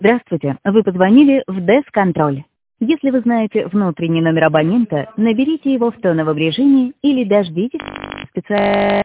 Здравствуйте, вы позвонили в Desk-контроль. Если вы знаете внутренний номер абонента, наберите его в тоновом режиме или дождитесь специально.